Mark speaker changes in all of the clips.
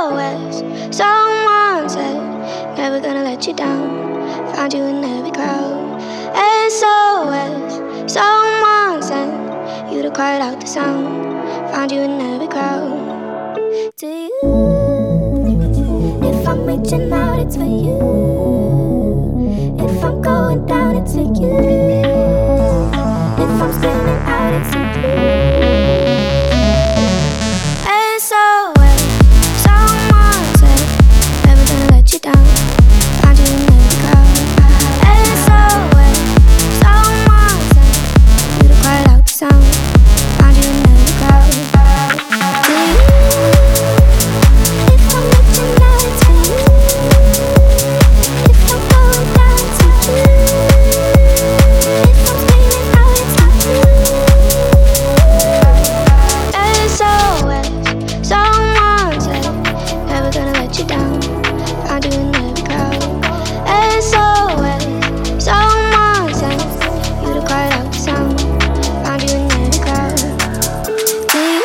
Speaker 1: SOS, someone said, never gonna let you down. Found you in every crowd. SOS, someone sent you to quiet out the sound. Found you in every crowd. To you, if I'm reaching out, it's for you. If I'm going down, it's for you. If I'm screaming out, it's for you. SOS, someone said, never gonna let you down. Found you in every crowd. SOS, someone said, you to quiet out the sound. Found you in every crowd. To you, if I'm reaching out, it's for you. If I'm going down, it's for you. If I'm screaming out, it's for you. SOS, someone said, never gonna let you down. Found you in every crowd. SOS, someone said, you to quiet out the sound. Found you in every crowd. To you,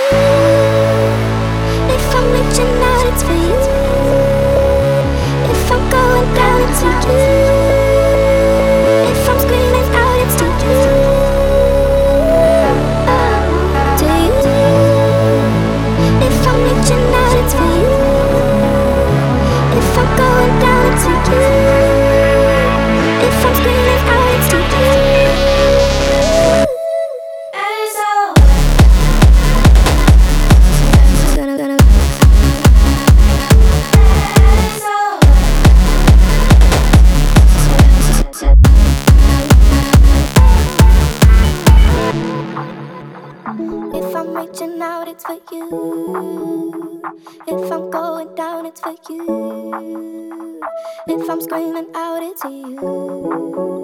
Speaker 1: if I'm reaching out, it's for you. If I'm going down, it's for you. If I'm screaming out, it's to you. To you, if I'm reaching out, it's for you. If I'm going down, it's for you. If I'm screaming out, it's to you. If I'm reaching out, it's for you. If I'm going down, it's for you. If I'm screaming out, it's you.